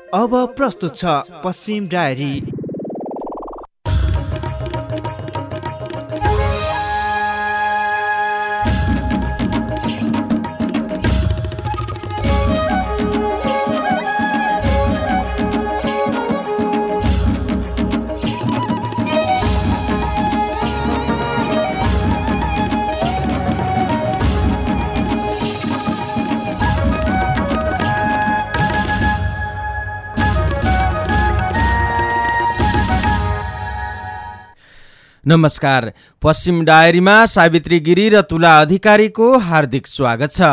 अब प्रस्तुत छ पश्चिम डायरी। नमस्कार, पश्चिम डायरीमा सावित्री गिरी र तुला अधिकारीको हार्दिक स्वागत छ।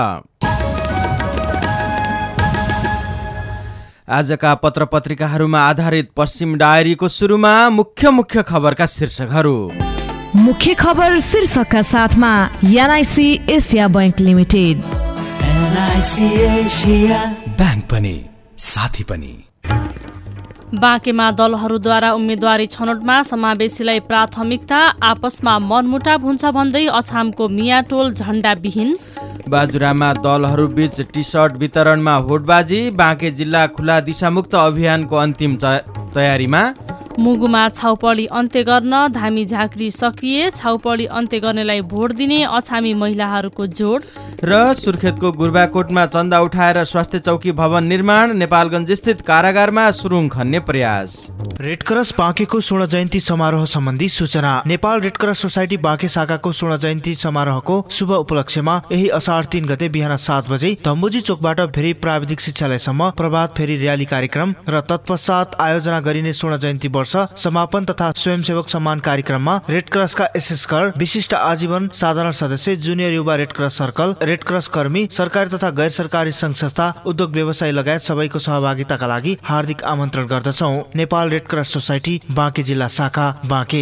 आजका पत्रपत्रिकाहरूमा आधारित पश्चिम डायरीको सुरुमा मुख्य खबरका शीर्षकहरू। मुख्य खबर शीर्षकका साथमा NIC Asia bank limited. NIC Asia bank पनि साथी पनि। बाँकेमा दलहरूद्वारा उम्मेदवारी छनौटमा समावेशीलाई प्राथमिकता, आपसमा मनमुटाव हुन्छ भन्दै अछामको मियाटोल झण्डाविहीन। बाजुरामा दलहरूबीच टी सर्ट वितरणमा होडबाजी, बाँके जिल्ला खुला दिशामुक्त अभियानको अन्तिम तयारीमा। मुगुमा छाउपडी अन्त्य गर्न धामी झाँक्री सकिए, छाउपडी अन्त्य गर्नेलाई भोट दिने अछामी महिलाहरूको जोड। र सुर्खेतको गुर्बाकोटमा चन्दा उठाएर स्वास्थ्य चौकी भवन निर्माण, नेपालगञ्ज स्थित कारागारमा सुरुङ खन्ने प्रयास। रेडक्रस बाँकेको स्वर्ण जयन्ती समारोह सम्बन्धी सूचना। नेपाल रेडक्रस सोसाइटी बाँके शाखाको स्वर्ण जयन्ती समारोहको शुभ उपलक्ष्यमा यही असार 3 गते बिहान 7 बजे धम्बुजी चोकबाट फेरि प्राविधिक शिक्षालयसम्म प्रभात फेरी र्याली कार्यक्रम र तत्पश्चात आयोजना गरिने स्वर्ण जयन्ती वर्ष समापन तथा स्वयंसेवक सम्मान कार्यक्रममा रेडक्रसका एसएस कर, विशिष्ट आजीवन साधारण सदस्य, जुनियर युवा रेडक्रस सर्कल, रेडक्रस कर्मी, सरकारी तथा गैर सरकारी संघ संस्था, उद्योग व्यवसाय लगायत सबैको सहभागिताका लागि हार्दिक आमन्त्रण गर्दछौ। नेपाल रेडक्रस सोसाइटी बाँके जिल्ला शाखा बाँके।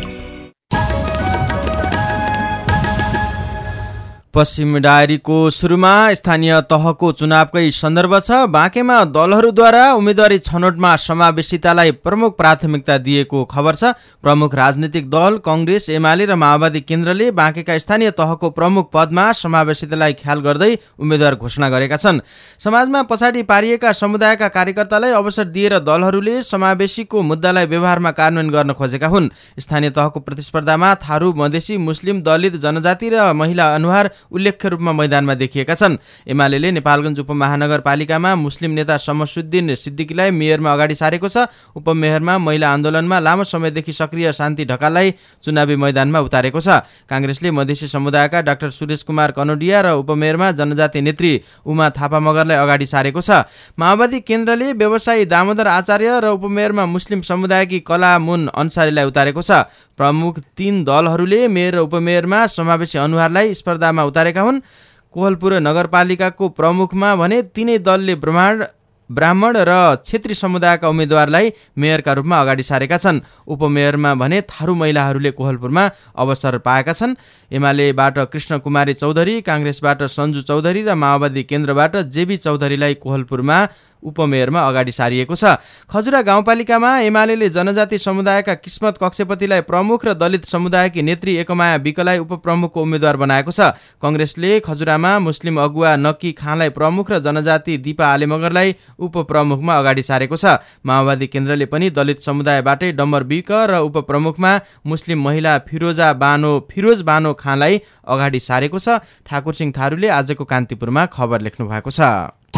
पश्चिम डायरीको सुरुमा स्थानीय तहको चुनावकै सन्दर्भ छ। बाँकेमा दलहरूद्वारा उम्मेदवारी छनौटमा समावेशितालाई प्रमुख प्राथमिकता दिएको खबर छ। प्रमुख राजनीतिक दल कांग्रेस, एमाले र माओवादी केन्द्रले बाँकेका स्थानीय तहको प्रमुख पदमा समावेशितालाई ख्याल गर्दै उम्मेद्वार घोषणा गरेका छन्। समाजमा पछाडि पारिएका समुदायका कार्यकर्तालाई अवसर दिएर दलहरूले समावेशीको मुद्दालाई व्यवहारमा कार्यान्वयन गर्न खोजेका हुन्। स्थानीय तहको प्रतिस्पर्धामा थारू, मधेसी, मुस्लिम, दलित, जनजाति र महिला अनुहार उल्लेख्य रूपमा मैदानमा देखिएका छन्। एमाले नेपालगञ्ज उपमहानगरपालिकामा मुस्लिम नेता शमसुद्दिन सिद्दिकीलाई मेयरमा अगाडि सारेको छ। उपमेयरमा महिला आन्दोलनमा लामो समयदेखि सक्रिय शान्ति ढकाललाई चुनावी मैदानमा उतारेको छ। कांग्रेसले मधेसी समुदायका डाक्टर सुरेश कुमार कनोडिया र उपमेयरमा जनजाति नेत्री उमा थापा मगरलाई अगाडि सारेको छ। माओवादी केन्द्रले व्यवसायी दामोदर आचार्य र उपमेयरमा मुस्लिम समुदायकी कला मुन अन्सारीलाई उतारेको छ। प्रमुख 3 दलहरूले मेयर र उपमेयरमा समावेशी अनुहारलाई स्पर्धामा उतारेका हुन्। कोहलपुर नगरपालिकाको प्रमुखमा भने तीनै दलले ब्राह्मण र क्षेत्री समुदायका उम्मेद्वारलाई मेयरका रूपमा अगाडि सारेका छन्। उपमेयरमा भने थारू महिलाहरूले कोहलपुरमा अवसर पाएका छन्। एमालेबाट कृष्ण कुमारी चौधरी, कांग्रेसबाट सञ्जु चौधरी र माओवादी केन्द्रबाट जेबी चौधरीलाई कोहलपुरमा उपमेयरमा अगाडि सारिएको छ। खजुरा गाउँपालिकामा एमाले जनजाति समुदायका किस्मत कक्षपतिलाई प्रमुख र दलित समुदायकी नेत्री एकमाया विकलाई उपप्रमुखको उम्मेद्वार बनाएको छ। कांग्रेसले खजुरामा मुस्लिम अगुवा नक्की खानलाई प्रमुख र जनजाति दीपा आलेमगरलाई उपप्रमुखमा अगाडि सारेको छ। माओवादी केन्द्रले पनि दलित समुदायबाटै डम्बर विक र उपप्रमुखमा मुस्लिम महिला फिरोज बानो खानलाई अगाडि सारेको छ। ठाकुरसिंह थारूले आजको कान्तिपुरमा खबर लेख्नु भएको छ।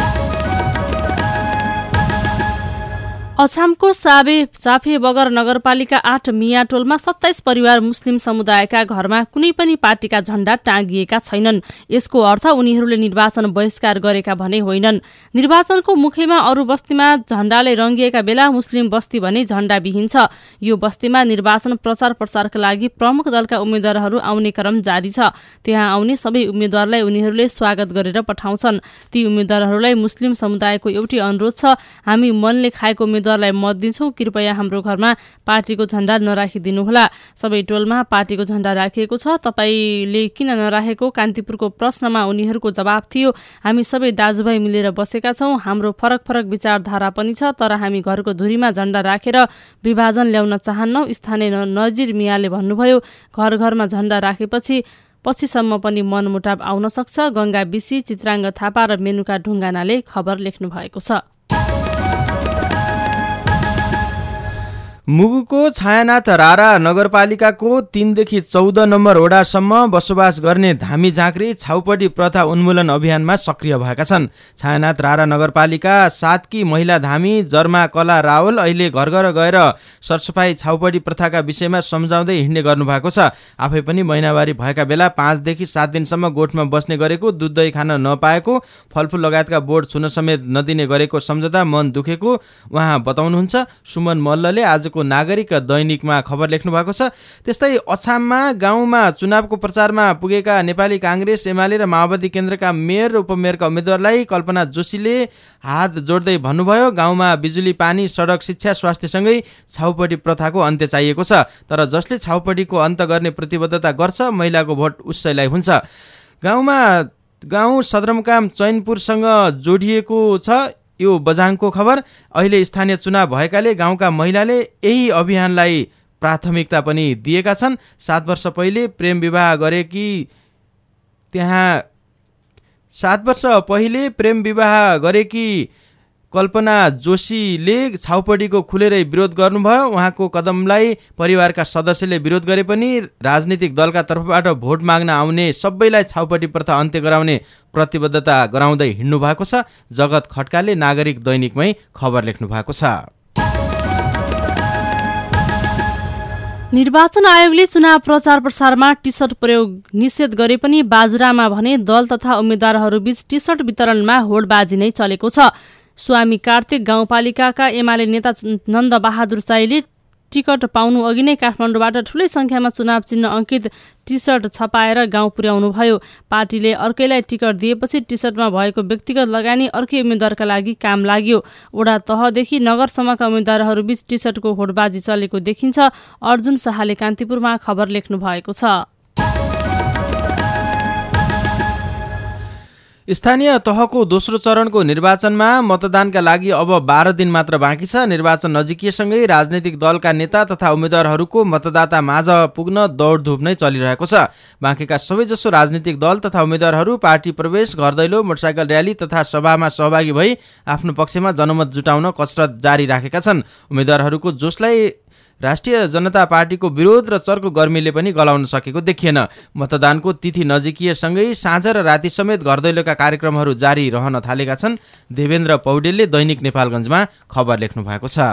अछामको साफे बगर नगरपालिका 8 मियाटोलमा 27 परिवार मुस्लिम समुदायका घरमा कुनै पनि पार्टीका झण्डा टाँगिएका छैनन्। यसको अर्थ उनीहरूले निर्वाचन बहिष्कार गरेका भने होइनन्। निर्वाचनको मुखैमा अरू बस्तीमा झण्डाले रंगिएका बेला मुस्लिम बस्ती भने झण्डाविहीन छ। यो बस्तीमा निर्वाचन प्रचार प्रसारका लागि प्रमुख दलका उम्मेद्वारहरू आउने क्रम जारी छ। त्यहाँ आउने सबै उम्मेद्वारलाई उनीहरूले स्वागत गरेर पठाउँछन्। ती उम्मेद्वारहरूलाई मुस्लिम समुदायको एउटै अनुरोध छ, हामी मनले खाएको उम्मेद्वारलाई मत दिन्छौं, कृपया हाम्रो घरमा पार्टीको झण्डा नराखिदिनुहोला। सबै टोलमा पार्टीको झण्डा राखिएको छ, तपाईले किन नराखेको कान्तिपुरको प्रश्नमा उनीहरूको जवाब थियो, हामी सबै दाजुभाइ मिलेर बसेका छौं, हाम्रो फरक फरक विचारधारा पनि छ, तर हामी घरको धुरीमा झण्डा राखेर विभाजन ल्याउन चाहन्नौ। स्थानीय नजिर मियाले भन्नुभयो, घर घरमा झण्डा पछिसम्म पनि मनमुटाव आउन सक्छ। गंगा बिसी, चित्राङ्ग थापा र मेनुका ढुङ्गानाले खबर लेख्नु भएको छ। मुगुको छायानाथ रारा नगरपालिकाको 3 देखि 14 नम्बर वडासम्म बसोबास गर्ने धामी झाँक्री छाउपडी प्रथा उन्मूलन अभियानमा सक्रिय भएका छन्। छायानाथ रारा नगरपालिका 7 की महिला धामी जर्मा कला रावल अहिले घर घर गएर सरसफाई छाउपडी प्रथाका विषयमा सम्झाउँदै हिँड्ने गर्नुभएको छ। आफै पनि महिनावारी भएका बेला 5 देखि 7 दिनसम्म गोठमा बस्ने गरेको, दुध दही खान नपाएको, फलफुल लगायतका बोर्ड छुन समेत नदिने गरेको सम्झदा मन दुखेको उहाँ बताउनुहुन्छ। सुमन मल्लले आजको नागरिक दैनिकमा खबर लेख्नु भएको छ। त्यस्तै अछाममा गाउँमा चुनावको प्रचारमा पुगेका नेपाली कांग्रेस, एमाले र माओवादी केन्द्रका मेयर र उपमेयरका उम्मेद्वारलाई कल्पना जोशीले हात जोड्दै भन्नुभयो, गाउँमा बिजुली, पानी, सडक, शिक्षा, स्वास्थ्यसँगै छाउपडी प्रथाको अन्त्य चाहिएको छ। तर जसले छाउपडीको अन्त गर्ने प्रतिबद्धता गर्छ, महिलाको भोट उसैलाई हुन्छ। गाउँ सदरमुकाम चैनपुरसँग जोडिएको छ यो बझाङको खबर। अहिले स्थानीय चुनाव भएकाले गाउँका महिलाले यही अभियानलाई प्राथमिकता पनि दिएका छन्। 7 वर्ष पहिले प्रेम विवाह गरेकी कल्पना जोशीले छाउपडीको खुलेरै विरोध गर्नुभयो। उहाँको कदमलाई परिवारका सदस्यले विरोध गरे पनि राजनीतिक दलका तर्फबाट भोट माग्न आउने सबैलाई छाउपडी प्रथा अन्त्य गराउने प्रतिबद्धता गराउँदै हिँड्नु भएको छ। जगत खड्काले नागरिक दैनिकमै खबर लेख्नु भएको छ। निर्वाचन आयोगले चुनाव प्रचार प्रसारमा टी सर्ट प्रयोग निषेध गरे पनि बाजुरामा भने दल तथा उम्मेद्वारहरूबीच टी सर्ट वितरणमा होडबाजी नै चलेको छ। स्वामी कार्तिक गाउँपालिकाका एमाले नेता नन्द बहादुर साईले टिकट पाउनु अघि नै काठमाडौँबाट ठूलै संख्यामा चुनाव चिन्ह अंकित टी सर्ट छपाएर गाउँ पुर्याउनुभयो। पार्टीले अर्कैलाई टिकट दिएपछि टी सर्टमा भएको व्यक्तिगत लगानी अर्कै उम्मेद्वारका लागि काम लाग्यो। वडा तहदेखि नगरसम्मका उम्मेद्वारहरूबीच टी सर्टको होडबाजी चलेको देखिन्छ। अर्जुन शाहले कान्तिपुरमा खबर लेख्नु भएको छ। स्थानीय तहको दोस्रो चरणको निर्वाचनमा मतदानका लागि अब 12 दिन मात्र बाँकी छ। निर्वाचन नजिकिएसँगै राजनैतिक दलका नेता तथा उम्मेद्वारहरूको मतदाता माझ पुग्न दौडधुप नै चलिरहेको छ। बाँकीका सबैजसो राजनीतिक दल तथा उम्मेद्वारहरू पार्टी प्रवेश, घर दैलो, मोटरसाइकल र्याली तथा सभामा सहभागी भई आफ्नो पक्षमा जनमत जुटाउन कसरत जारी राखेका छन्। उम्मेद्वारहरूको जोशलाई राष्ट्रिय जनता पार्टीको विरोध र चर्को गर्मीले पनि गलाउन सकेको देखिएन। मतदानको तिथि नजिकिएसँगै साँझ र राति समेत घर दैलोका कार्यक्रमहरू जारी रहन थालेका छन्। देवेन्द्र पौडेलले दैनिक नेपालगञ्जमा खबर लेख्नु भएको छ।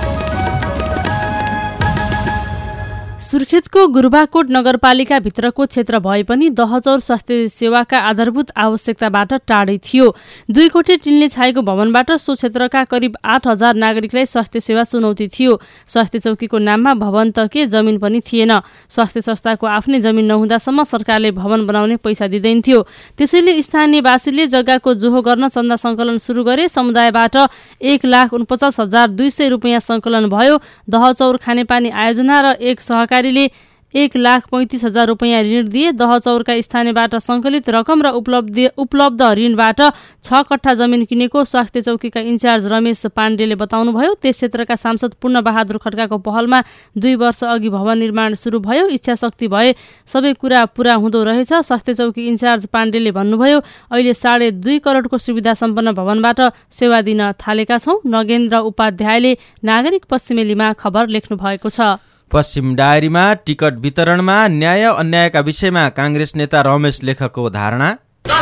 सुर्खेतको गुरुबाकोट नगरपालिका भित्रको क्षेत्र भए पनि दहचौर स्वास्थ्य सेवाका आधारभूत आवश्यकताबाट टाढै थियो। 2 कोठे टिनले छाएको भवनबाट सो क्षेत्रका करिब 8000 नागरिकलाई स्वास्थ्य सेवा चुनौती थियो। स्वास्थ्य चौकीको नाममा भवन त के जमिन पनि थिएन। स्वास्थ्य संस्थाको आफ्नै जमिन नहुँदासम्म सरकारले भवन बनाउने पैसा दिँदैन थियो। त्यसैले स्थानीयवासीले जग्गाको जोहो गर्न चन्दा सङ्कलन सुरु गरे। समुदायबाट 1,49,200 रुपियाँ सङ्कलन भयो। दहचौर खानेपानी आयोजना र एक सहकारी 1,35,000 रुपियाँ ऋण दिए। दहचौरका स्थानीयबाट सङ्कलित रकम र उपलब्ध ऋणबाट 6 कट्ठा जमिन किनेको स्वास्थ्य चौकीका इन्चार्ज रमेश पाण्डेले बताउनुभयो। त्यस क्षेत्रका सांसद पूर्ण बहादुर खड्काको पहलमा 2 वर्ष अघि भवन निर्माण सुरु भयो। इच्छा शक्ति भए सबै कुरा पूरा हुँदो रहेछ। स्वास्थ्य चौकी इन्चार्ज पाण्डेले भन्नुभयो, अहिले 2.5 करोडको सुविधा सम्पन्न भवनबाट सेवा दिन थालेका छौँ। नगेन्द्र उपाध्यायले नागरिक पश्चिमेलीमा खबर लेख्नु भएको छ। पश्चिम डायरीमा टिकट वितरणमा न्याय अन्यायका विषयमा कांग्रेस नेता रमेश लेखकको धारणा।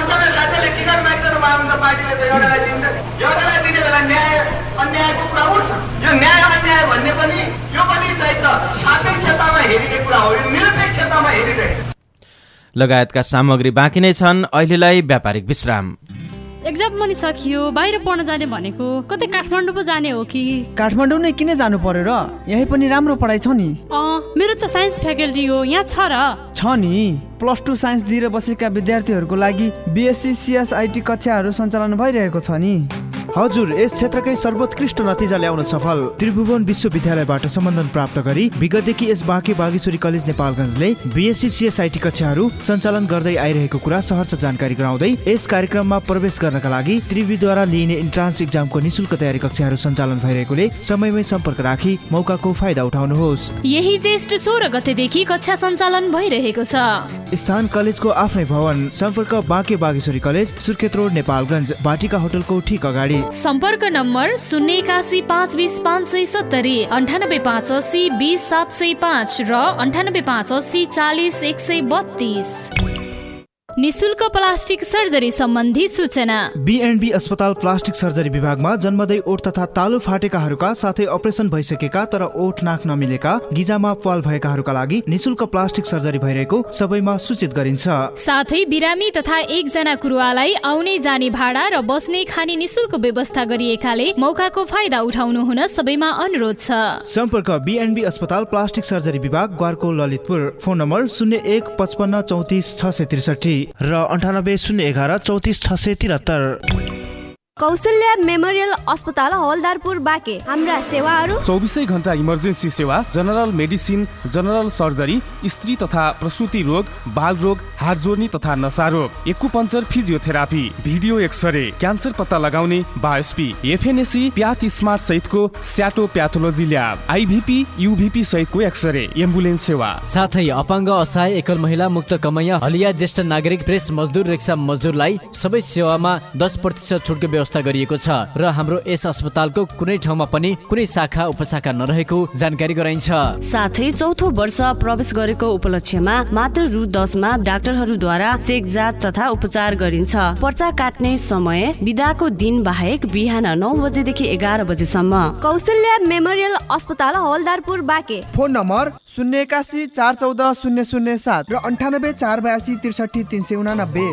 लगायतका सामग्री बाँकी नै छन्। अहिलेलाई व्यापारिक विश्राम। एक्जाम पनि सकियो, बाहिर पढ्न जाने भनेको कतै काठमाडौँ पो जाने हो कि? काठमाडौँ नै किन जानु पर्यो र? यही पनि राम्रो पढाइ छ नि। मेरो त साइन्स फ्याकल्टी हो, यहाँ छ र? छ नि। +2 साइन्स दिएर बसेका विद्यार्थीहरूको लागि BSc CSIT कक्षाहरू सञ्चालन भइरहेको छ नि। हजुर, यस क्षेत्रकै सर्वोत्कृष्ट नतिजा ल्याउन सफल त्रिभुवन विश्वविद्यालयबाट सम्बन्धन प्राप्त गरी विगतदेखि यस बाँके बागेश्वरी कलेज नेपालगञ्जले BSc CSIT कक्षाहरू सञ्चालन गर्दै आइरहेको कुरा सहर्ष जानकारी गराउँदै यस कार्यक्रममा प्रवेश गर्नका लागि त्रिविद्वारा लिइने इन्ट्रान्स एक्जामको निशुल्क तयारी कक्षाहरू सञ्चालन भइरहेकोले समयमै सम्पर्क राखी मौकाको फाइदा उठाउनुहोस्। यही ज्येष्ठ 16 गतेदेखि कक्षा सञ्चालन भइरहेको छ। स्थान कलेजको आफ्नै भवन। सम्पर्क बाँके बागेश्वरी कलेज, सुर्खेत रोड, नेपालगञ्ज, बाटिका होटलको ठीक अगाडि। सम्पर्क नम्बर 0815520 570 985880 20 705 र 9858 40 132। निशुल्क प्लास्टिक सर्जरी सम्बन्धी सूचना। B&B अस्पताल प्लास्टिक सर्जरी विभागमा जन्मदै ओठ तथा तालु फाटेकाहरूका साथै अपरेसन भइसकेका तर ओठ नाक नमिलेका, गिजामा प्वाल भएकाहरूका लागि निशुल्क प्लास्टिक सर्जरी भइरहेको सबैमा सूचित गरिन्छ। साथै बिरामी तथा एकजना कुरुवालाई आउने जाने भाडा र बस्ने खाने निशुल्क व्यवस्था गरिएकाले मौकाको फाइदा उठाउनु हुन सबैमा अनुरोध छ। सम्पर्क B&B अस्पताल प्लास्टिक सर्जरी विभाग, ग्वारको, ललितपुर। फोन नम्बर 01 55 34 663 र 98 011 34 673। कौशल्या मेमोरियल अस्पताल हवलदारपुर बाँके। हाम्रा सेवाहरू 24 घण्टा इमर्जेन्सी सेवा, जनरल मेडिसिन, जनरल सर्जरी, स्त्री तथा प्रसुति रोग, बाल रोग, हाड जोड्नी तथा नसा रोग, acupuncture, physiotherapy, video x ray, cancer पत्ता लगाउने, बायोस्पी, एफएनएसी, प्याथ स्मार्ट सहितको स्याटो प्याथोलोजी ल्याब, आइभीपी, युभीपी सहितको एक्सरे, एम्बुलेन्स सेवा, साथै अपाङ्ग, असहाय, एकल महिला, मुक्त कमैया, हलिया, ज्येष्ठ नागरिक, प्रेस मजदुर, रिक्सा मजदुरलाई सबै सेवामा 10% छुटको व्यवस्था गरिएको छ र हाम्रो यस अस्पतालको कुनै ठाउँमा पनि कुनै शाखा उपशाखा नरहेको जानकारी गराइन्छ। साथै चौथो वर्ष प्रवेश गरेको उपलक्ष्यमा मात्र रु 10 मा डाक्टरहरूद्वारा चेक जाँच तथा उपचार गरिन्छ। पर्चा काट्ने समय बिदाको दिन बाहेक बिहान 9 बजेदेखि 11 बजेसम्म। कौशल्या मेमोरियल अस्पताल हवलदारपुर बाँके। फोन नम्बर 081 414 007 र 98 482 63 389।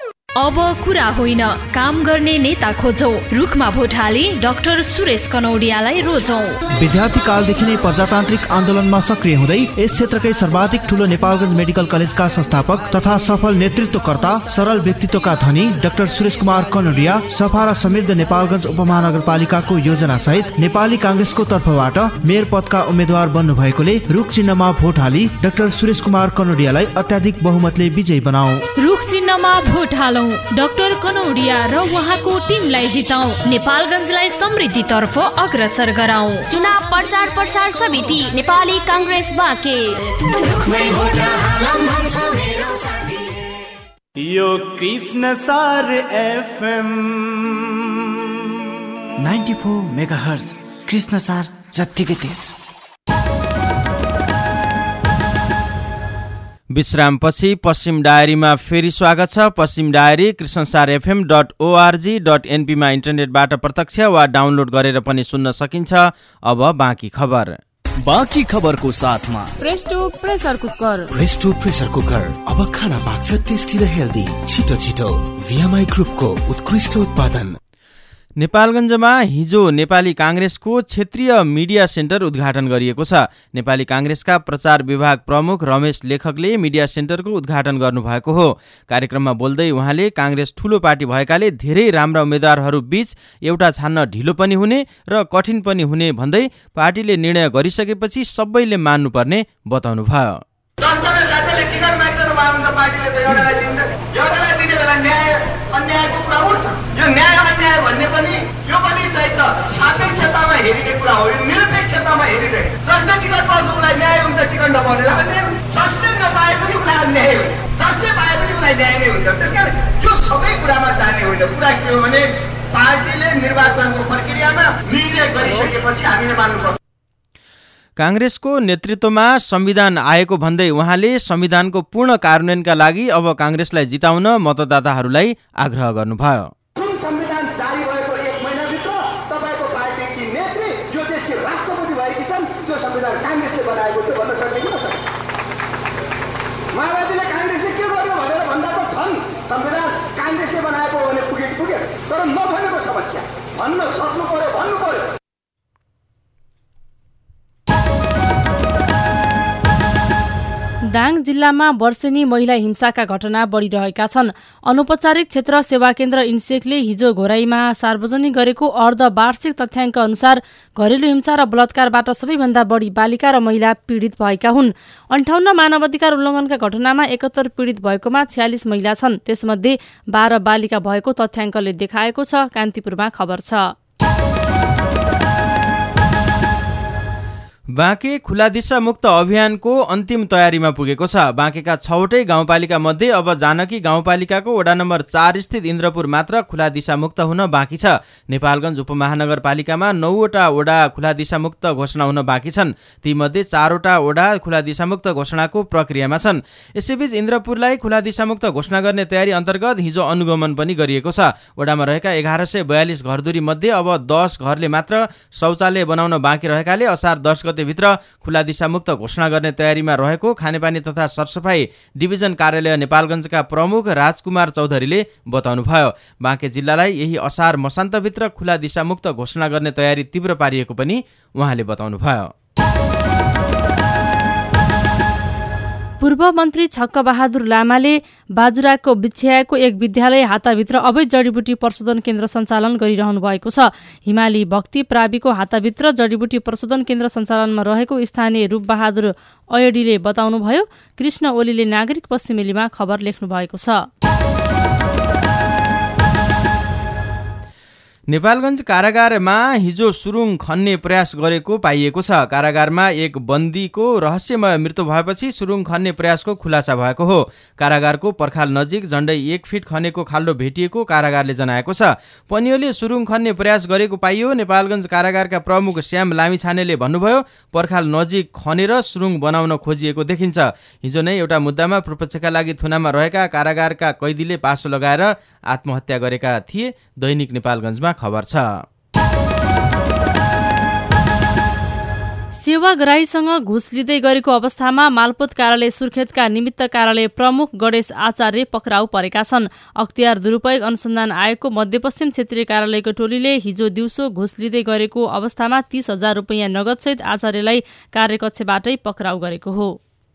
अब कुरा होइन, काम गर्ने नेता खोजौं। रुखमा भोट हाली डाक्टर सुरेश कनौडियालाई रोजौं। विद्यार्थी कालदेखि नै प्रजातान्त्रिक आन्दोलनमा सक्रिय हुँदै यस क्षेत्रकै सर्वाधिक ठूलो नेपालगञ्ज मेडिकल कलेजका संस्थापक तथा सफल नेतृत्वकर्ता, सरल व्यक्तित्वका धनी डाक्टर सुरेश कुमार कनौडिया सफा र समृद्ध नेपालगञ्ज उपमहानगरपालिकाको योजना सहित नेपाली कांग्रेसको तर्फबाट मेयर पदका उम्मेद्वार बन्नु भएकोले रुख चिन्हमा भोट हाली डाक्टर सुरेश कुमार कनौडियालाई अत्याधिक बहुमतले विजयी बनाऊ। रुख चिन्हमा भोट हालौं, डाक्टर कनौडिया र उहाँको टिमलाई जिताऊ, नेपालगञ्जलाई समृद्धितर्फ अग्रसर गराऊ। चुनाव प्रचार प्रसार समिति नेपाली कांग्रेस बाँके। यो कृष्ण सार FM 94 मेगाहर्ज कृष्ण सार जत्तिकै तेज। विश्रामपछि पश्चिम डायरीमा फेरि स्वागत छ। पश्चिम डायरी krishnasarfm.org.np मा इन्टरनेटबाट प्रत्यक्ष वा डाउनलोड गरेर पनि सुन्न सकिन्छ। अब बाँकी खबर। बाँकी खबरको साथमा Presto pressure cooker. Presto pressure cooker अब खाना पाक्छ टेस्टी र हेल्दी। छिटो छिटो VMI ग्रुपको उत्कृष्ट उत्पादन। नेपालगञ्जमा हिजो नेपाली कांग्रेसको क्षेत्रीय मिडिया सेन्टर उद्घाटन गरिएको छ। नेपाली कांग्रेसका प्रचार विभाग प्रमुख रमेश लेखकले मिडिया सेन्टरको उद्घाटन गर्नुभएको हो। कार्यक्रममा बोल्दै उहाँले कांग्रेस ठूलो पार्टी भएकाले धेरै राम्रा उम्मेद्वारहरू बीच एउटा छान्न ढिलो पनि हुने र कठिन पनि हुने भन्दै पार्टीले निर्णय गरिसकेपछि सबैले मान्नुपर्ने बताउनुभयो। यो न्याय अन्याय भन्ने पनि यो पनि चाहिँ त सापेक्षतामा हेरिने कुरा हो। यो निरपेक्षतामा हेरिने, जसले टिकट पाउँछ उसलाई न्याय हुन्छ, टिकट नपाउनेलाई अन्याय हुन्छ, जसले नपाए पनि उसलाई अन्याय हुन्छ, जसले पाए पनि उसलाई न्याय नै हुन्छ। त्यसकारण यो सबै कुरामा जाने होइन। कुरा के हो भने पार्टीले निर्वाचनको प्रक्रियामा निर्णय गरिसकेपछि हामीले मान्नुपर्छ। कांग्रेसको नेतृत्वमा संविधान आएको भन्दै उहाँले संविधानको पूर्ण कार्यान्वयनका लागि अब कांग्रेसलाई जिताउन मतदाताहरूलाई आग्रह गर्नुभयो। जुन संविधान जारी भएको 1 महिनाभित्र तपाईको पार्टीकी नेत्री यो देशकी राष्ट्रपति भएकी छन्, त्यो संविधान कांग्रेसले बनाएको थियो भन्न सक्ने कि नसक्ने? माओवादीले कांग्रेसले के गर्यो भनेर भन्दा त छन् संविधान कांग्रेसले बनाएको हो भने पुगे, तर नभनेको समस्या भन्न सक्नु पर्यो, भन्नु पर्यो। दाङ जिल्लामा वर्षेनी महिला हिंसाका घटना बढिरहेका छन्। अनौपचारिक क्षेत्र सेवा केन्द्र इन्सेकले हिजो घोराईमा सार्वजनिक गरेको अर्धवार्षिक तथ्याङ्क अनुसार घरेलु हिंसा र बलात्कारबाट सबैभन्दा बढी बालिका र महिला पीडित भएका हुन्। 58 मानवाधिकार उल्लङ्घनका घटनामा 71 पीडित भएकोमा 46 महिला छन्। त्यसमध्ये 12 बालिका भएको तथ्याङ्कले देखाएको छ। कान्तिपुरमा खबर छ। बाँके खुला दिशा मुक्त अभियानको अन्तिम तयारीमा पुगेको छ। बाँकेका 6वटै गाउँपालिका मध्ये अब जानकी गाउँपालिकाको वडा नम्बर 4 स्थित इन्द्रपुर मात्र खुला दिशा मुक्त हुन बाँकी छ। नेपालगञ्ज उपमहानगरपालिकामा 9वटा वडा खुला दिशा मुक्त घोषणा हुन बाँकी छन्। तीमध्ये 4वटा वडा खुला दिशा मुक्त घोषणाको प्रक्रियामा छन्। यसैबीच इन्द्रपुरलाई खुला दिशा मुक्त घोषणा गर्ने तयारी अन्तर्गत हिजो अनुगमन पनि गरिएको छ। वडामा रहेका 1142 घरधुरी मध्ये अब 10 घरले मात्र शौचालय बनाउन बाँकी रहेकाले असार 10 भित्र खुला दिशा मुक्त घोषणा गर्ने तयारीमा रहेको खानेपानी तथा सरसफाई डिभिजन कार्यालय नेपालगञ्जका प्रमुख राजकुमार चौधरीले बताउनुभयो। बाँके जिल्लालाई यही असार मसान्तभित्र खुला दिशा मुक्त घोषणा गर्ने तयारी तीव्र पारिएको पनि उहाँले बताउनुभयो। पूर्व मन्त्री छक्क बहादुर लामाले बाजुराको बिछ्याएको एक विद्यालय हाताभित्र अवैध जडीबुटी प्रशोधन केन्द्र सञ्चालन गरिरहनु भएको छ। हिमाली भक्ति प्राविको हाताभित्र जडीबुटी प्रशोधन केन्द्र सञ्चालनमा रहेको स्थानीय रूप बहादुर अयडीले बताउनुभयो। कृष्ण ओलीले नागरिक पश्चिमेलीमा खबर लेख्नु भएको छ। नेपालगञ्ज कारागारमा हिजो सुरुङ खन्ने प्रयास गरेको पाइएको छ। कारागारमा एक बन्दीको रहस्यमय मृत्यु भएपछि सुरुङ खन्ने प्रयासको खुलासा भएको हो। कारागारको पर्खाल नजिक झण्डै 1 फिट खनेको खाल्डो भेटिएको कारागारले जनाएको छ। पनियोले सुरुङ खन्ने प्रयास गरेको पाइयो। नेपालगञ्ज कारागारका प्रमुख श्याम लामिछानेले भन्नुभयो, पर्खाल नजिक खनेर सुरुङ बनाउन खोजिएको देखिन्छ। हिजो नै एउटा मुद्दामा प्रपक्षका लागि थुनामा रहेका कारागारका कैदीले पासो लगाएर आत्महत्या गरेका थिए। दैनिक नेपालगञ्जमा खबर छ। सेवाग्राहीसँग घुस लिँदै गरेको अवस्थामा मालपोत कार्यालय सुर्खेतका निमित्त कार्यालय प्रमुख गणेश आचार्य पक्राउ परेका छन्। अख्तियार दुरुपयोग अनुसन्धान आयोगको मध्यपश्चिम क्षेत्रीय कार्यालयको टोलीले हिजो दिउँसो घुस लिँदै गरेको अवस्थामा 30,000 रुपैयाँ नगदसहित आचार्यलाई कार्यकक्षबाटै पक्राउ गरेको हो।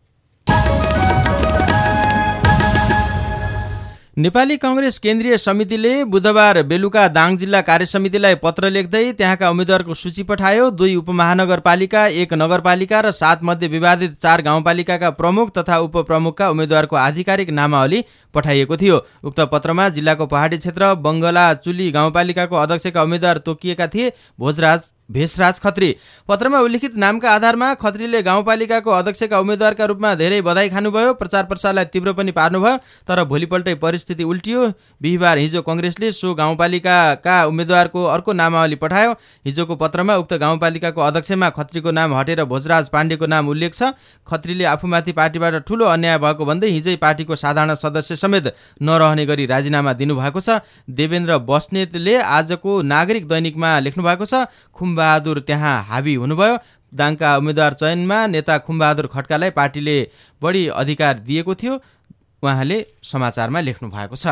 नेपाली कांग्रेस केन्द्रीय समितिले बुधबार बेलुका दाङ जिल्ला कार्यसमितिलाई पत्र लेख्दै त्यहाँका उम्मेद्वारको सूची पठायो। 2 उपमहानगरपालिका, 1 नगरपालिका र 7 मध्ये विवादित 4 गाउँपालिकाका प्रमुख तथा उपप्रमुखका उम्मेद्वारको आधिकारिक नामावली पठाइएको थियो। उक्त पत्रमा जिल्लाको पहाडी क्षेत्र बङ्गलाचुली गाउँपालिकाको अध्यक्षका उम्मेद्वार तोकिएका थिए भेषराज खत्री। पत्रमा उल्लिखित नामका आधारमा खत्रीले गाउँपालिकाको अध्यक्षका उम्मेद्वारका रूपमा धेरै बधाई खानुभयो। प्रचार प्रसारलाई तीव्र पनि पार्नुभयो। तर भोलिपल्टै परिस्थिति उल्टियो। बिहिबार हिजो कांग्रेसले सो गाउँपालिकाका उम्मेद्वारको अर्को नामावली पठायो। हिजोको पत्रमा उक्त गाउँपालिकाको अध्यक्षमा खत्रीको नाम हटेर भोजराज पाण्डेको नाम उल्लेख छ। खत्रीले आफूमाथि पार्टीबाट ठूलो अन्याय भएको भन्दै हिजै पार्टीको साधारण सदस्य समेत नरहने गरी राजीनामा दिनुभएको छ। देवेन्द्र बस्नेतले आजको नागरिक दैनिकमा लेख्नु भएको छ, खुम्बहादुर त्यहाँ हावी हुनुभयो। दाङका उम्मेद्वार चयनमा नेता खुम्बहादुर खड्कालाई पार्टीले बढी अधिकार दिएको थियो, उहाँले समाचारमा लेख्नु भएको छ।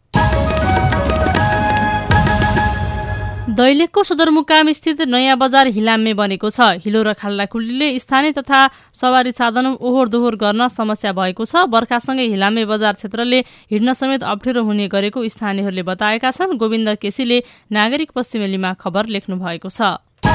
दैलेखको सदरमुकाम स्थित नयाँ बजार हिलाममे बनेको छ। हिलो र खाल्डाखुल्डीले स्थानीय तथा सवारी साधन ओहोर दोहोर गर्न समस्या भएको छ। बर्खासँगै हिलामे बजार क्षेत्रले हिँड्न समेत अप्ठ्यारो हुने गरेको स्थानीयहरूले बताएका छन्। गोविन्द केसीले नागरिक पश्चिमेलीमा खबर लेख्नु भएको छ।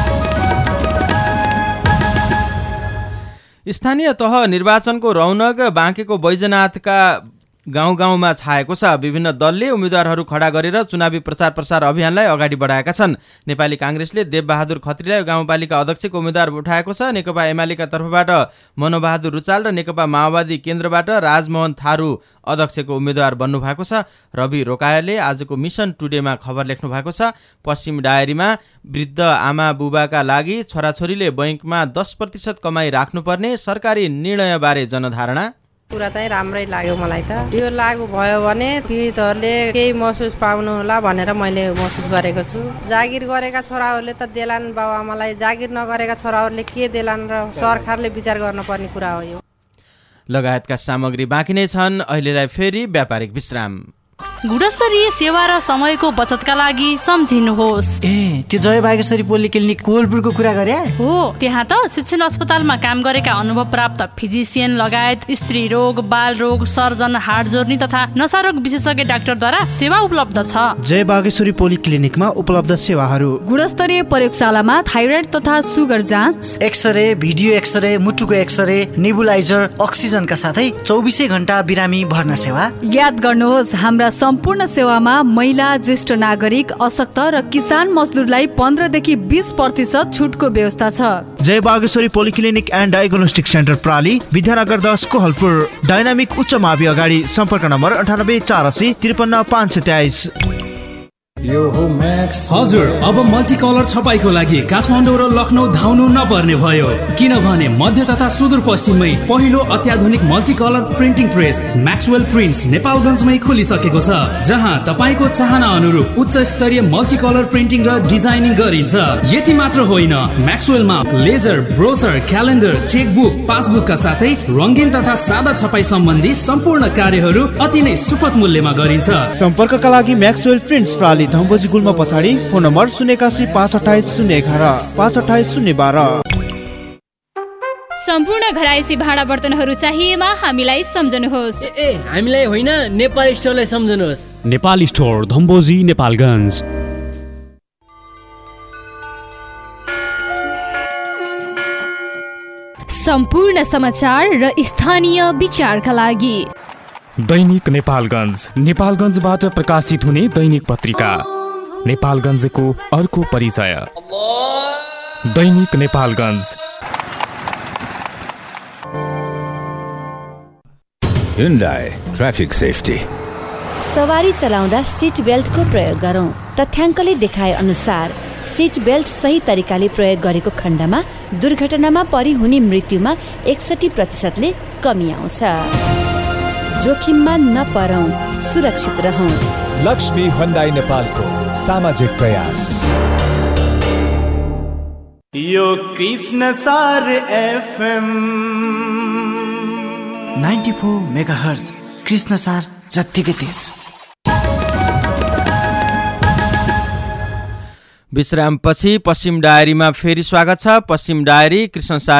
स्थानीय तह निर्वाचनको रौनक बाँकेको बैजनाथका गाउँ-गाउँमा छाएको छ। विभिन्न दलले उम्मेद्वारहरू खडा गरेर चुनावी प्रचार प्रसार अभियानलाई अगाडि बढाएका छन्। नेपाली कांग्रेसले देवबहादुर खत्रीलाई गाउँपालिका अध्यक्षको उम्मेद्वार उठाएको छ। नेकपा एमालेका तर्फबाट मनोबहादुर रुचाल र नेकपा माओवादी केन्द्रबाट राजमोहन थारू अध्यक्षको उम्मेद्वार बन्नु भएको छ। रवि रोकायले आजको मिसन टुडेमा खबर लेख्नु भएको छ। पश्चिम डायरीमा वृद्ध आमा बुबाका लागि छोराछोरीले बैंकमा 10% कमाई राख्नुपर्ने सरकारी निर्णयबारे जनधारणा। कुरा चाहिँ राम्रै लाग्यो मलाई त। यो लागू भयो भने पीडितहरूले केही महसुस पाउनु होला भनेर मैले महसुस गरेको छु। जागिर गरेका छोराहरूले त देलान् बाबुआमालाई, जागिर नगरेका छोराहरूले के देलान् र सरकारले विचार गर्नुपर्ने कुरा हो यो। लगायतका सामग्री बाँकी नै छन्। अहिलेलाई फेरि व्यापारिक विश्राम। गुणस्तरीय सेवा र समयको बचतका लागि सम्झिनुहोस्। त्यो जय बागेश्वरी पोलिक्लिनिक कोलपुरको कुरा गरे हो। त्यहाँ त शिक्षण अस्पतालमा काम गरेका अनुभव प्राप्त फिजिसियन लगायत स्त्री रोग, बाल रोग, सर्जन, हाड जोर्नी तथा नसारोग विशेषज्ञ डाक्टरद्वारा सेवा उपलब्ध छ। जय बागेश्वरी पोलिक्लिनिकमा उपलब्ध सेवाहरू: गुणस्तरीय प्रयोगशालामा थाइरोइड तथा सुगर जाँच, एक्सरे, भिडियो एक्सरे, मुटुको एक्सरे, नेबुलाइजर, अक्सिजनका साथै 24 घण्टा बिरामी भर्ना सेवा। याद गर्नुहोस्, हाम्रा र सम्पूर्ण सेवामा महिला, ज्येष्ठ नागरिक, अशक्त र किसान मजदुरलाई 15 देखि 20% छुटको व्यवस्था छ। Jai Bageshwari polyclinic and diagnostic centre प्राली, विद्यानगर 10 कोहलपुर। डाइनामिक उच्च मावि अगाडि। सम्पर्क नम्बर 98 480 53 523। हजुर, अब मल्टिकलर छपाईको लागि काठमाडौँ र लखनऊ धाउनु नपर्ने भयो, किनभने मध्य तथा सुदूरपश्चिममै पहिलो अत्याधुनिक multicolour printing press Maxwell prints नेपालगञ्जमै खोलिसकेको छ, जहाँ तपाईँको चाहना अनुरूप उच्च स्तरीय मल्टिकलर प्रिन्टिङ र डिजाइनिङ गरिन्छ। यति मात्र होइन, म्याक्सवेलमा लेजर, ब्रोसर, क्यालेन्डर, चेकबुक, पासबुकका साथै रङ्गीन तथा सादा छपाई सम्बन्धी सम्पूर्ण कार्यहरू अति नै सुपथ मूल्यमा गरिन्छ। सम्पर्कका लागि म्याक्सवेल प्रिन्ट्स प्राली, धम्बोजी गुल्म पछाडि। Phone number 081 528 011 528 012। सम्पूर्ण घरायसी भाँडा बर्तनहरू चाहिएमा हामीलाई सम्झनुहोस्। हामीलाई होइन, नेपाल स्टोरलाई सम्झनुहोस्। नेपाल स्टोर, धम्बोजी, नेपालगञ्ज। सम्पूर्ण समाचार र स्थानीय विचारका लागि दैनिक नेपालगञ्ज, नेपालगञ्जबाट प्रकाशित हुने दैनिक पत्रिका नेपालगञ्जको अर्को परिचय। दैनिक नेपालगञ्ज। Hyundai traffic safety. सवारी चलाउँदा सिट बेल्टको प्रयोग गरौँ। तथ्याङ्कले देखाए अनुसार सिट बेल्ट सही तरिकाले प्रयोग गरेको खण्डमा दुर्घटनामा परि हुने मृत्युमा 61%ले कमी आउँछ। जोखिममा नपरौँ, सुरक्षित रहौँ। लक्ष्मी Hyundai नेपालको सामाजिक प्रयास। यो कृष्ण सार FM 94 मेगाहर्ज कृष्ण सार जत्तिकै तेज। विश्रामपछि पश्चिम डायरीमा फेरि स्वागत छ। पश्चिम डायरी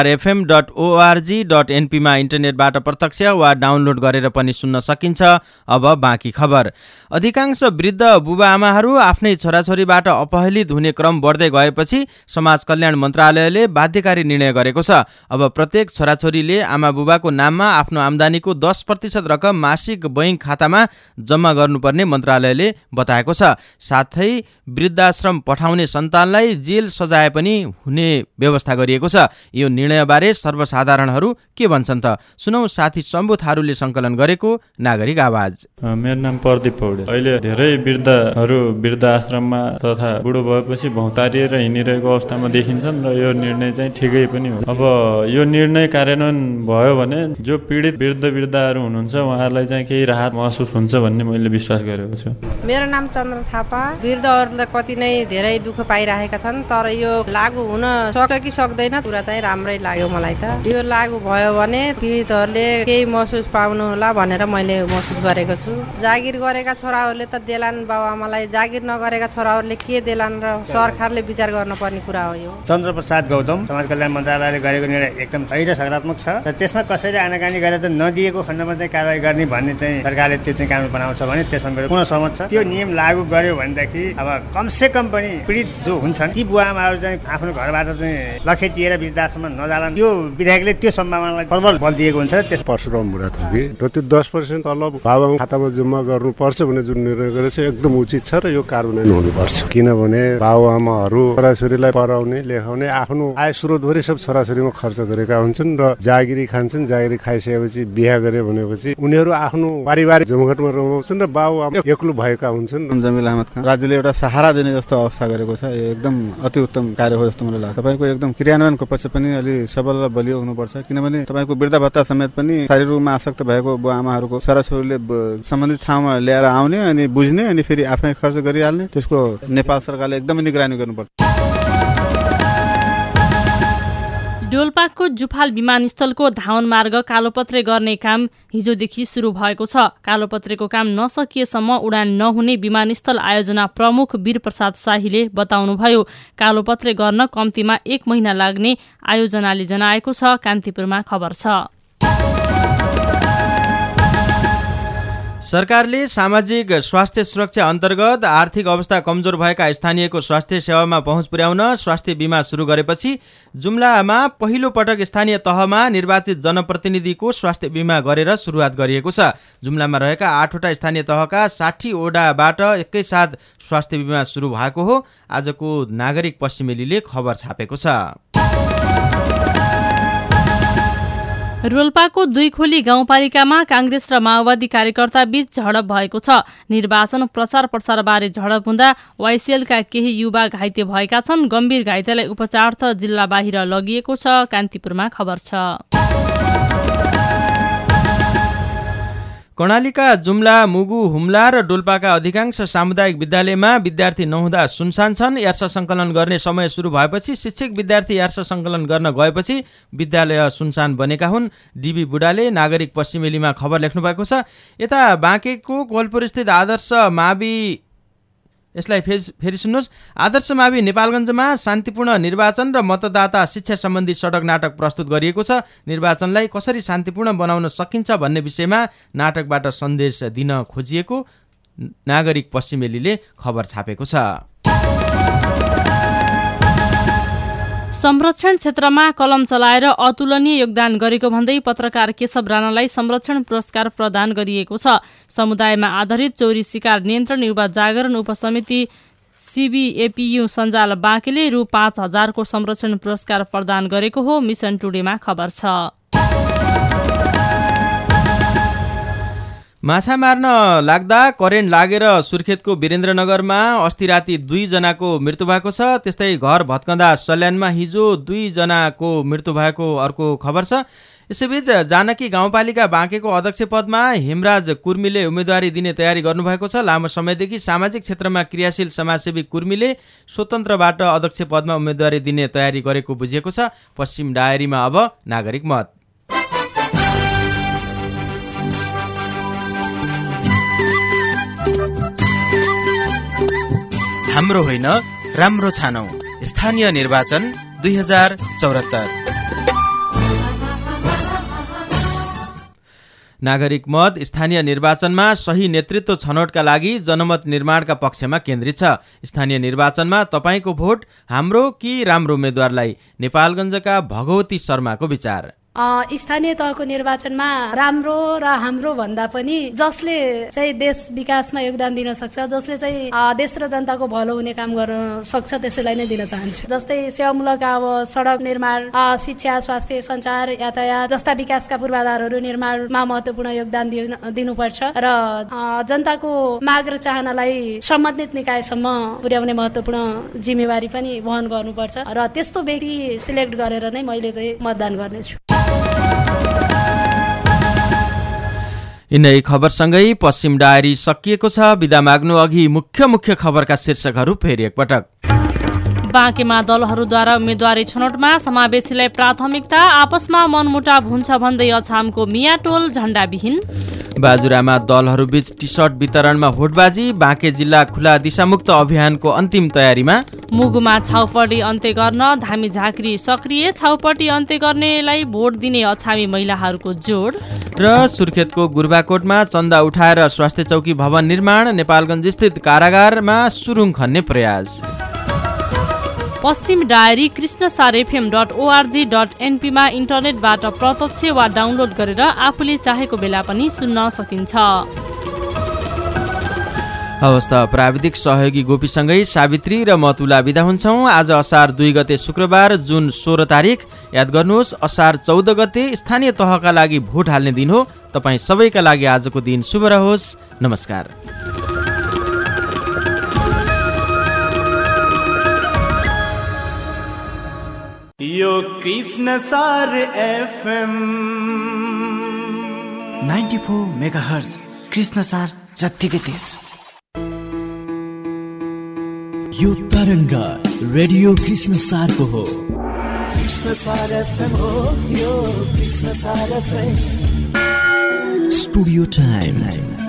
krishnasarfm.org.np मा इन्टरनेटबाट प्रत्यक्ष वा डाउनलोड गरेर पनि सुन्न सकिन्छ। अब बाँकी खबर। अधिकांश वृद्ध बुबाआमाहरू आफ्नै छोराछोरीबाट अपहेलित हुने क्रम बढ्दै गएपछि समाज कल्याण मन्त्रालयले बाध्यकारी निर्णय गरेको छ। अब प्रत्येक छोराछोरीले आमा बुबाको नाममा आफ्नो आम्दानीको 10% रकम मासिक बैंक खातामा जम्मा गर्नुपर्ने मन्त्रालयले बताएको छ। साथै वृद्धाश्रम पठाउने सन्तानलाई जेल सजाय पनि हुने व्यवस्था गरिएको छ। यो निर्णयबारे सर्वसाधारणहरू के भन्छन् त सुनौ। साथी शम्भु थारूले संकलन गरेको नागरिक आवाज। मेरो नाम प्रदीप पौडेल। अहिले धेरै वृद्धहरू वृद्धाश्रममा तथा बुढो भएपछि भौतारिएर हिँडिरहेको अवस्थामा देखिन्छन् र यो निर्णय चाहिँ ठिकै पनि हो। अब यो निर्णय कार्यान्वयन भयो भने जो पीडित वृद्धहरू हुनुहुन्छ उहाँहरूलाई चाहिँ केही राहत महसुस हुन्छ भन्ने मैले विश्वास गरेको छु। मेरो नाम चन्द्र थापा। वृद्धहरूले कति नै धेरै दुःख पाइरहेका छन्, तर यो लागू हुन सक्छ कि सक्दैन कुरा चाहिँ राम्रै लाग्यो मलाई त। यो लागू भयो भने पीडितहरूले केही महसुस पाउनु होला भनेर मैले महसुस गरेको छु। जागिर गरेका छोराहरूले त देलान् बाबुआमालाई, जागिर नगरेका छोराहरूले के देलान् र सरकारले विचार गर्नुपर्ने कुरा हो यो। चन्द्रप्रसाद गौतम। समाज कल्याण मन्त्रालयले गरेको निर्णय एकदम सही र सकारात्मक छ र त्यसमा कसैले आनाकानी गरेर त नदिएको खण्डमा चाहिँ कारवाही गर्ने भन्ने चाहिँ सरकारले त्यो चाहिँ कानुन बनाउँछ भने त्यसमा मेरो पुनः सहमत छ। त्यो नियम लागू गर्यो भनेदेखि अब कमसे कम पनि पीडित जो हुन्छन् ती बुवाआमाहरू चाहिँ आफ्नो घरबाट चाहिँ लखेटिएर वृद्धाश्रममा नजालान्, त्यो विधायकले त्यो सम्भावनालाई प्रबल बल दिएको हुन्छ। त्यस परशुराम बुढा थकी र त्यो 10% तलब बाबुआमा खातामा जम्मा गर्नुपर्छ भन्ने जुन निर्णय गरेको छ एकदम उचित छ र यो कार्यान्वयन हुनुपर्छ। किनभने बाबुआमाहरू छोराछोरीलाई पढाउने लेखाउने आफ्नो आय स्रोतभरि सब छोराछोरीमा खर्च गरेका हुन्छन् र जागिरी खान्छन्। जागिरी खाइसकेपछि बिहा गरे भनेपछि उनीहरू आफ्नो पारिवारिक जमघटमा रमाउँछन् र बाबुआमा एक्लो भएका हुन्छन्। जमिल अहमद खान। राज्यले एउटा सहारा दिने जस्तो अवस्था गरेको छ। यो एकदम अति उत्तम कार्य हो जस्तो मलाई लाग्छ। तपाईँको एकदम क्रियान्वयनको पक्ष पनि अलि सबल र बलियो हुनुपर्छ, किनभने तपाईँको वृद्ध भत्ता समेत पनि शारीरिक रूपमा आसक्त भएको बुवाआमाहरूको छोराछोरीले सम्बन्धित ठाउँमा ल्याएर आउने अनि बुझ्ने अनि फेरि आफै खर्च गरिहाल्ने, त्यसको नेपाल सरकारले एकदमै निगरानी गर्नुपर्छ। डोल्पाको जुफाल विमानस्थलको धावन मार्ग कालोपत्रे गर्ने काम हिजोदेखि सुरु भएको छ। कालोपत्रेको काम नसकिएसम्म उडान नहुने विमानस्थल आयोजना प्रमुख वीरप्रसाद शाहीले बताउनुभयो। कालोपत्रे गर्न कम्तीमा 1 महिना लाग्ने आयोजनाले जनाएको छ। कान्तिपुरमा खबर छ। सरकारले सामाजिक स्वास्थ्य सुरक्षा अन्तर्गत आर्थिक अवस्था कमजोर भएका स्थानीयको स्वास्थ्य सेवामा पहुँच पुर्याउन स्वास्थ्य बीमा सुरु गरेपछि जुम्लामा पहिलो पटक स्थानीय तहमा निर्वाचित जनप्रतिनिधिको स्वास्थ्य बीमा गरेर सुरुवात गरिएको छ। जुम्लामा रहेका 8वटा स्थानीय तहका 60 वडाबाट एकैसाथ स्वास्थ्य बीमा सुरु भएको हो। आजको नागरिक पश्चिमेलीले खबर छापेको छ। रोल्पाको दुईखोली गाउँपालिकामा कांग्रेस र माओवादी कार्यकर्ता बीच झडप भएको छ। निर्वाचन प्रचार प्रसारबारे झडप हुँदा वाइसिएलका केही युवा घाइते भएका छन्। गम्भीर घाइतेलाई उपचारार्थ जिल्ला बाहिर लगिएको छ। कान्तिपुरमा खबर छ। कर्णालीका जुम्ला, मुगु, हुम्ला र डोल्पाका अधिकांश सामुदायिक विद्यालयमा विद्यार्थी नहुँदा सुनसान छन्। यार्स सङ्कलन गर्ने समय सुरु भएपछि शिक्षक विद्यार्थी यार्स सङ्कलन गर्न गएपछि विद्यालय सुनसान बनेका हुन्। डिबी बुढाले नागरिक पश्चिमेलीमा खबर लेख्नु भएको छ। यता बाँकेको कोलपुरस्थित आदर्श मावि, यसलाई फेरि सुन्नुहोस्, आदर्श मावि नेपालगञ्जमा शान्तिपूर्ण निर्वाचन र मतदाता शिक्षा सम्बन्धी सडक नाटक प्रस्तुत गरिएको छ। निर्वाचनलाई कसरी शान्तिपूर्ण बनाउन सकिन्छ भन्ने विषयमा नाटकबाट सन्देश दिन खोजिएको नागरिक पश्चिमेलीले खबर छापेको छ। संरक्षण क्षेत्रमा कलम चलाएर अतुलनीय योगदान गरेको भन्दै पत्रकार केशव राणालाई संरक्षण पुरस्कार प्रदान गरिएको छ। समुदायमा आधारित चौरी शिकार नियन्त्रण युवा जागरण उपसमिति CBAPU सञ्जाल बाँकेले रु 5,000 को संरक्षण पुरस्कार प्रदान गरेको हो। मिसन टुडेमा खबर छ। माछा मार्न लाग्दा करेन्ट लागेर सुर्खेतको वीरेन्द्रनगरमा अस्ति राति 2 जनाको मृत्यु भएको छ। त्यस्तै घर भत्कँदा सल्यानमा हिजो 2 जनाको मृत्यु भएको अर्को खबर छ। यसैबीच जानकी गाउँपालिका बाँकेको अध्यक्ष पदमा हेमराज कुर्मीले उम्मेदवारी दिने तयारी गर्नुभएको छ। लामो समयदेखि सामाजिक क्षेत्रमा क्रियाशील समाजसेवी कुर्मीले स्वतन्त्रबाट अध्यक्ष पदमा उम्मेदवारी दिने तयारी गरेको बुझिएको छ। पश्चिम डायरीमा अब नागरिक मत। हाम्रो होइन, राम्रो छानौ। स्थानीय निर्वाचन 2074। नागरिक मत स्थानीय निर्वाचनमा सही नेतृत्व छनौटका लागि जनमत निर्माणका पक्षमा केन्द्रित छ। स्थानीय निर्वाचनमा तपाईको भोट हाम्रो कि राम्रो उम्मेद्वारलाई? नेपालगञ्जका भगवती शर्माको विचार। स्थानीय तहको निर्वाचनमा राम्रो र हाम्रो भन्दा पनि जसले चाहिँ देश विकासमा योगदान दिन सक्छ, जसले चाहिँ देश र जनताको भलो हुने काम गर्न सक्छ, त्यसैलाई नै दिन चाहन्छु। जस्तै सेवामूलक अब सडक निर्माण, शिक्षा, स्वास्थ्य, सञ्चार, यातायात जस्ता विकासका पूर्वाधारहरू निर्माणमा महत्त्वपूर्ण योगदान दिनुपर्छ र जनताको माग र चाहनालाई सम्बन्धित निकायसम्म पुर्याउने महत्त्वपूर्ण जिम्मेवारी पनि वहन गर्नुपर्छ र त्यस्तो व्यक्ति सिलेक्ट गरेर नै मैले चाहिँ मतदान गर्नेछु। यिनै खबरसँगै पश्चिम डायरी सकिएको छ। बिदा माग्नु अघि मुख्य खबरका शीर्षकहरू फेरि एकपटक। बाँकेमा दलहरूद्वारा उम्मेदवारी छनौटमा समावेशीलाई प्राथमिकता, आपसमा मनमुटाव हुन्छ भन्दै अछामको मियाटोल झण्डाविहीन। बाजुरामा दलहरूबीच टी सर्ट वितरणमा होडबाजी। बाँके जिल्ला खुला दिशामुक्त अभियानको अन्तिम तयारीमा। मुगुमा छाउपट्टि अन्त्य गर्न धामी झाँक्री सक्रिय। छाउपट्टि अन्त्य गर्नेलाई भोट दिने अछामी महिलाहरूको जोड। र सुर्खेतको गुर्बाकोटमा चन्दा उठाएर स्वास्थ्य चौकी भवन निर्माण। नेपालगञ्ज स्थित कारागारमा सुरुङ खन्ने प्रयास। पश्चिम डायरी krishnasarfm.org.np मा इन्टरनेटबाट प्रत्यक्ष वा डाउनलोड गरेर आफूले चाहेको बेला पनि सुन्न सकिन्छ। हवस् त, प्राविधिक सहयोगी गोपीसँगै सावित्री र मतुला बिदा हुन्छौँ। आज असार 2 गते शुक्रबार जुन 16 तारिक। याद गर्नुहोस्, असार 14 गते स्थानीय तहका लागि भोट हाल्ने दिन हो। तपाईँ सबैका लागि आजको दिन शुभ रहोस्। नमस्कार। यो कृष्णसार FM 94 मेगाहर्ज कृष्णसार जत्तिकै तेज। यो तरङ्ग रेडियो कृष्णसारको हो। कृष्णसार FM हो यो कृष्णसार FM। Studio time